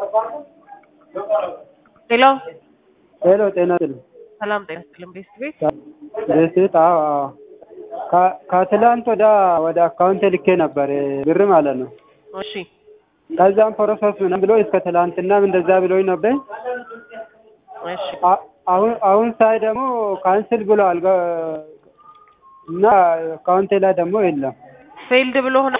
ሄሎ ሄሎ ጤና ይስጥልኝ። ሰላም ጤና ይስጥልኝ። ቤት ቤት ከትላንት ወደ አካውንት ልኬ ነበር ብር ማለት ነው። እሺ ከዛም ፕሮሰስ ምናምን ብሎ እስከ ትላንትናም እንደዛ ብሎኝ ነበር። እሺ አሁን ሳይ ደግሞ ካንስል ብሏል እና አካውንቴ ላይ ደግሞ የለም። ፌልድ ብሎ ሆነ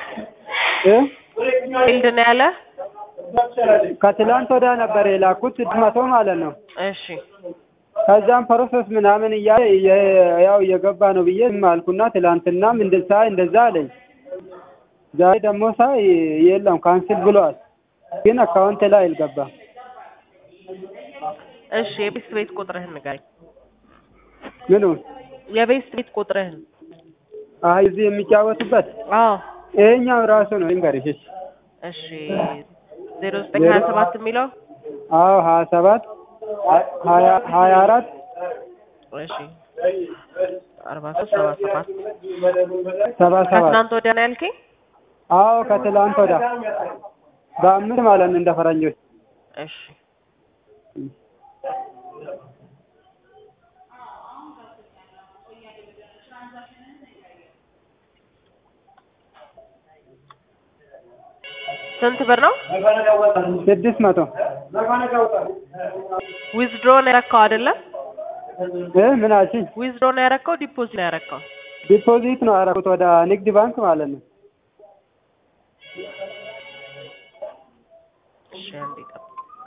ፌልድ ነው ያለ። ከትላንት ወዲያ ነበር የላኩት 600 ማለት ነው። እሺ ከዛም ፕሮሰስ ምናምን ያው እየገባ ነው ብዬ አልኩና ትላንትናም እንደዛ አለኝ። ዛሬ ደግሞ ሳይ የለም ካንስል ብሏል፣ ግን አካውንቴ ላይ አልገባም። እሺ የቤት ቁጥርህን ንገረኝ። ምኑ? የቤት ቁጥርህን። እዚህ የሚጫወቱበት? አዎ ይሄኛው ራሱ ነው ልንገርሽ። እሺ 0927 የሚለው? አዎ 27 24 እሺ 43 77 77 ከትናንት ወዲያ ነው ያልከኝ? አዎ ከትላንት ወዲያ በአምስት ማለት ነው እንደ ፈረንጆች። እሺ ስንት ብር ነው? 600 ዊዝድሮ ነው ያረከው አይደለ? ምን አልሽኝ? ዊዝድሮ ነው ያረከው ዲፖዚት ነው ያረከው? ዲፖዚት ነው ያረኩት ወደ ንግድ ባንክ ማለት ነው። እሺ አንዴ ጠብቅ።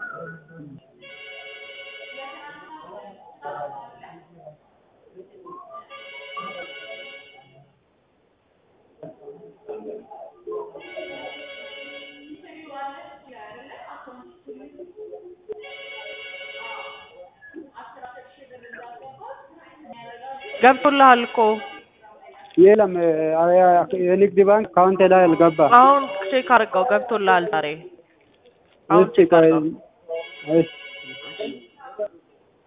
ገብቶልሃል እኮ። የለም የንግድ ባንክ አካውንቴ ላይ አልገባ። አሁን ቼክ አድርገው ገብቶልሃል ዛሬ። አሁን ቼክ አድርገው። እሺ